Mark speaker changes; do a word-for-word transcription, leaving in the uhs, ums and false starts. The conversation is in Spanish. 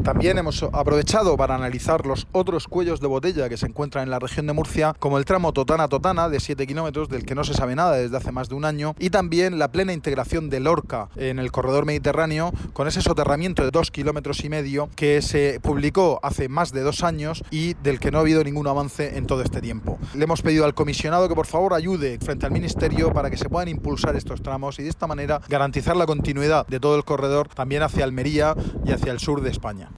Speaker 1: También hemos aprovechado para analizar los otros cuellos de botella que se encuentran en la región de Murcia, como el tramo Totana-Totana de siete kilómetros, del que no se sabe nada desde hace más de un año, y también la plena integración de Lorca en el corredor mediterráneo, con ese soterramiento de dos kilómetros y medio que se publicó hace más de dos años y del que no ha habido ningún avance en todo este tiempo. Le hemos pedido al comisionado que por favor ayude frente al Ministerio para que se puedan impulsar estos tramos y de esta manera garantizar la continuidad de todo el corredor también hacia Almería y hacia el sur de España.